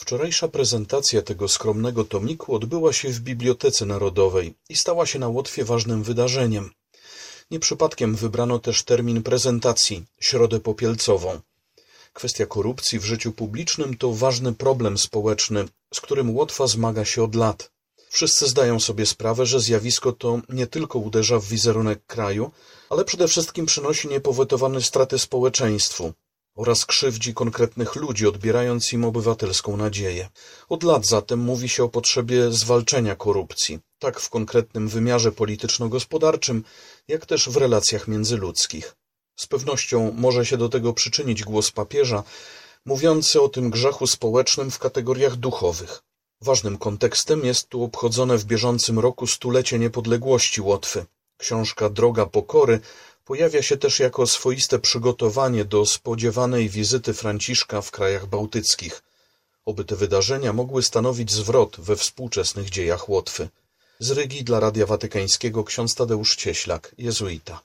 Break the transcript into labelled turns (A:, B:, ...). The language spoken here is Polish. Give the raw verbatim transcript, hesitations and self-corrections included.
A: Wczorajsza prezentacja tego skromnego tomiku odbyła się w Bibliotece Narodowej i stała się na Łotwie ważnym wydarzeniem. Nie przypadkiem wybrano też termin prezentacji – Środę Popielcową. Kwestia korupcji w życiu publicznym to ważny problem społeczny, z którym Łotwa zmaga się od lat. Wszyscy zdają sobie sprawę, że zjawisko to nie tylko uderza w wizerunek kraju, ale przede wszystkim przynosi niepowetowane straty społeczeństwu oraz krzywdzi konkretnych ludzi, odbierając im obywatelską nadzieję. Od lat zatem mówi się o potrzebie zwalczenia korupcji, tak w konkretnym wymiarze polityczno-gospodarczym, jak też w relacjach międzyludzkich. Z pewnością może się do tego przyczynić głos papieża, mówiący o tym grzechu społecznym w kategoriach duchowych. Ważnym kontekstem jest tu obchodzone w bieżącym roku stulecie niepodległości Łotwy. Książka Droga Pokory pojawia się też jako swoiste przygotowanie do spodziewanej wizyty Franciszka w krajach bałtyckich. Oby te wydarzenia mogły stanowić zwrot we współczesnych dziejach Łotwy. Z Rygi dla Radia Watykańskiego ksiądz Tadeusz Cieślak, jezuita.